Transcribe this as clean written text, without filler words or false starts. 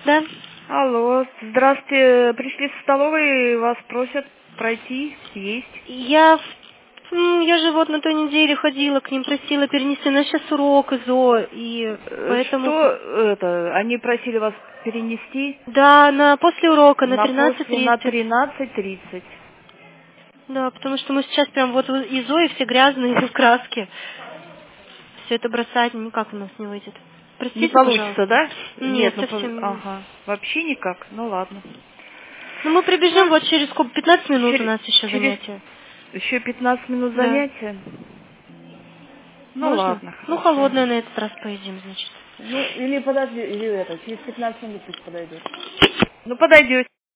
Да. Алло, здравствуйте. Пришли в столовой, вас просят пройти, съесть. Я же вот на той неделе ходила к ним, просила перенести. У нас сейчас урок ИЗО, и поэтому... Что это? Они просили вас перенести? Да, после урока на На 13:30. 13:30. Да, потому что мы сейчас прям вот ИЗО, и все грязные в краске. Все это бросать никак у нас не выйдет. Простите, Не получится, пожалуйста. да? Нет, ну, совсем нет. ага. Вообще никак? Ну ладно. Ну мы прибежим вот через сколько? 15 минут у нас еще Через занятие. еще 15 минут Да. занятия? Ну Можно? ладно, Ну, хорошо. холодное на этот раз поедим, значит. Ну, или подожди, или это, через 15 минут пусть подойдет. Ну, подойдет.